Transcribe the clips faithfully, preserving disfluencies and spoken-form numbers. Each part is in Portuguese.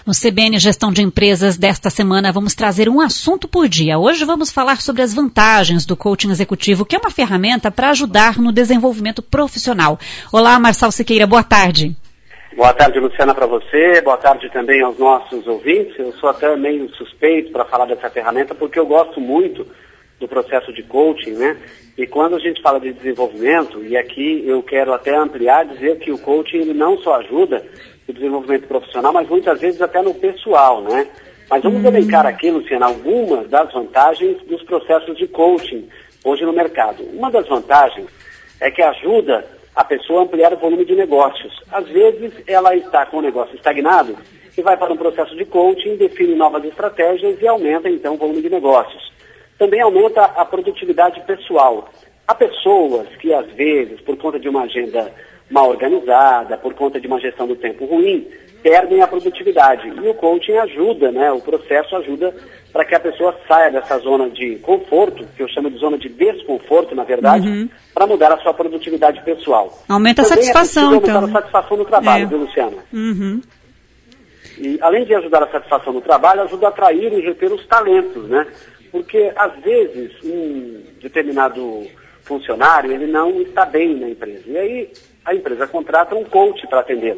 No C B N Gestão de Empresas desta semana vamos trazer um assunto por dia. Hoje vamos falar sobre as vantagens do coaching executivo, que é uma ferramenta para ajudar no desenvolvimento profissional. Olá, Marçal Siqueira, boa tarde. Boa tarde, Luciana, para você. Boa tarde também aos nossos ouvintes. Eu sou até meio suspeito para falar dessa ferramenta, porque eu gosto muito do processo de coaching, né? E quando a gente fala de desenvolvimento, e aqui eu quero até ampliar, dizer que o coaching ele não só ajuda no desenvolvimento profissional, mas muitas vezes até no pessoal, né? Mas vamos hum. elencar aqui, Luciana, algumas das vantagens dos processos de coaching hoje no mercado. Uma das vantagens é que ajuda a pessoa a ampliar o volume de negócios. Às vezes ela está com o negócio estagnado e vai para um processo de coaching, define novas estratégias e aumenta então o volume de negócios. Também aumenta a produtividade pessoal. Há pessoas que às vezes, por conta de uma agenda mal organizada, por conta de uma gestão do tempo ruim, perdem a produtividade. E o coaching ajuda, né? O processo ajuda para que a pessoa saia dessa zona de conforto, que eu chamo de zona de desconforto, na verdade, uhum. para mudar a sua produtividade pessoal. Aumenta a Também satisfação, é então. Aumentar a satisfação no trabalho, é. viu, Luciana? Uhum. E além de ajudar a satisfação no trabalho, ajuda a atrair e reter os talentos, né? Porque, às vezes, um determinado funcionário, ele não está bem na empresa. E aí, a empresa contrata um coach para atendê-lo.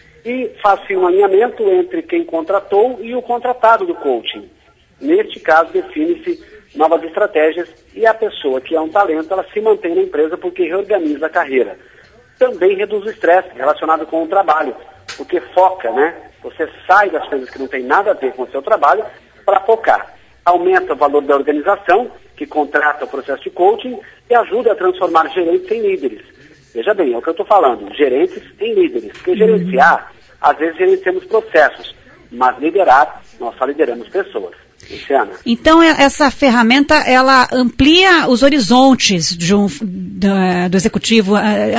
E faz-se um alinhamento entre quem contratou e o contratado do coaching. Neste caso, define-se novas estratégias e a pessoa que é um talento, ela se mantém na empresa porque reorganiza a carreira. Também reduz o estresse relacionado com o trabalho, porque foca, né? Você sai das coisas que não tem nada a ver com o seu trabalho para focar. Aumenta o valor da organização, que contrata o processo de coaching, e ajuda a transformar gerentes em líderes. Veja bem, é o que eu estou falando, gerentes em líderes. Porque gerenciar, às vezes gerenciamos processos, mas liderar, nós só lideramos pessoas. Luciana. Então, essa ferramenta, ela amplia os horizontes de um, do, do executivo,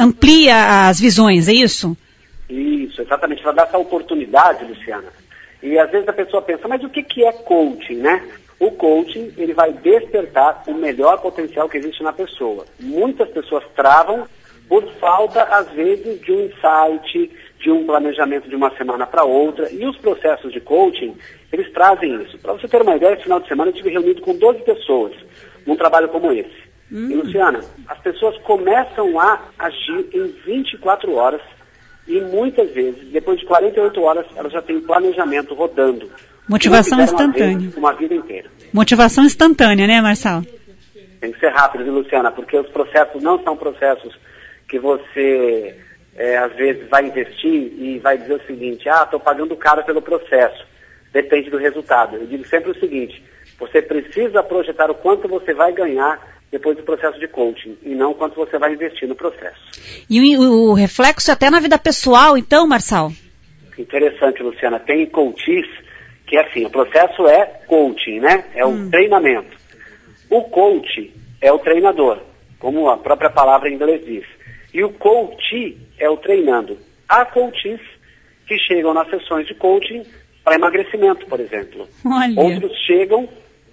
amplia as visões, é isso? Isso, exatamente. Ela dá essa oportunidade, Luciana. E às vezes a pessoa pensa, mas o que, que é coaching, né? O coaching, ele vai despertar o melhor potencial que existe na pessoa. Muitas pessoas travam por falta, às vezes, de um insight, de um planejamento de uma semana para outra. E os processos de coaching, eles trazem isso. Para você ter uma ideia, esse final de semana eu estive reunido com doze pessoas num trabalho como esse. Hum. E, Luciana, as pessoas começam a agir em vinte e quatro horas e muitas vezes, depois de quarenta e oito horas, elas já têm planejamento rodando. Motivação instantânea. Uma, vez, uma vida inteira. Motivação instantânea, né, Marçal? Tem que ser rápido, viu, Luciana? Porque os processos não são processos que você, é, às vezes, vai investir e vai dizer o seguinte, ah, estou pagando caro pelo processo. Depende do resultado. Eu digo sempre o seguinte, você precisa projetar o quanto você vai ganhar depois do processo de coaching, e não quanto você vai investir no processo. E o, o reflexo até na vida pessoal, então, Marçal? Interessante, Luciana. Tem coaches que, assim, o processo é coaching, né? É hum. o treinamento. O coach é o treinador, como a própria palavra em inglês diz. E o coach é o treinando. Há coaches que chegam nas sessões de coaching para emagrecimento, por exemplo. Olha. Outros chegam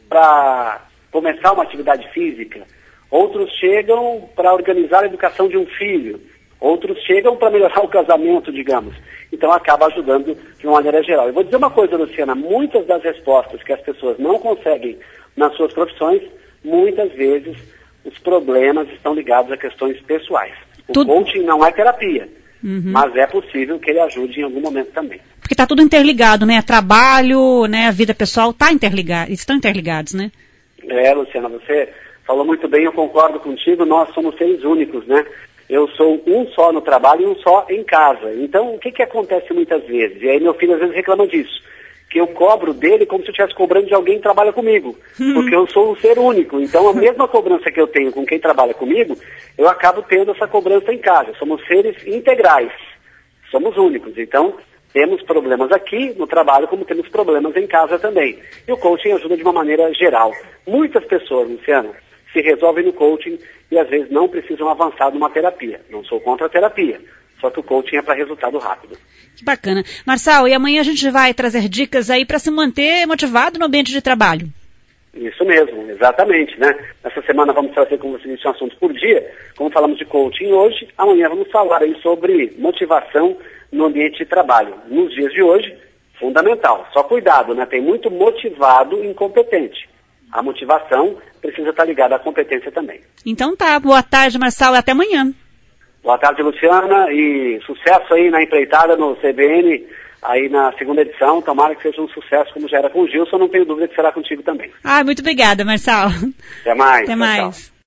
para começar uma atividade física. Outros chegam para organizar a educação de um filho. Outros chegam para melhorar o casamento, digamos. Então acaba ajudando de uma maneira geral. Eu vou dizer uma coisa, Luciana, muitas das respostas que as pessoas não conseguem nas suas profissões, muitas vezes os problemas estão ligados a questões pessoais. O tudo... coaching não é terapia, uhum. mas é possível que ele ajude em algum momento também. Porque está tudo interligado, né? Trabalho, né? A vida pessoal tá interligado, estão interligados, né? É, Luciana, você falou muito bem, eu concordo contigo, nós somos seres únicos, né? Eu sou um só no trabalho e um só em casa. Então, o que que acontece muitas vezes? E aí meu filho às vezes reclama disso, que eu cobro dele como se eu estivesse cobrando de alguém que trabalha comigo, uhum. porque eu sou um ser único. Então, a mesma cobrança que eu tenho com quem trabalha comigo, eu acabo tendo essa cobrança em casa. Somos seres integrais, somos únicos. Então, temos problemas aqui no trabalho, como temos problemas em casa também. E o coaching ajuda de uma maneira geral. Muitas pessoas, Luciano, se resolvem no coaching e às vezes não precisam avançar numa terapia. Não sou contra a terapia, só que o coaching é para resultado rápido. Que bacana. Marçal, e amanhã a gente vai trazer dicas aí para se manter motivado no ambiente de trabalho. Isso mesmo, exatamente, né? Nessa semana vamos trazer, como você disse, um assunto por dia. Como falamos de coaching hoje, amanhã vamos falar aí sobre motivação no ambiente de trabalho. Nos dias de hoje, Fundamental. Só cuidado, né? Tem muito motivado incompetente. A motivação precisa estar ligada à competência também. Então tá. Boa tarde, Marçal, e até amanhã. Boa tarde, Luciana, e sucesso aí na empreitada no C B N, aí na segunda edição. Tomara que seja um sucesso como já era com o Gilson, não tenho dúvida que será contigo também. Ah, muito obrigada, Marçal. Até mais. Até tchau, mais. Tchau.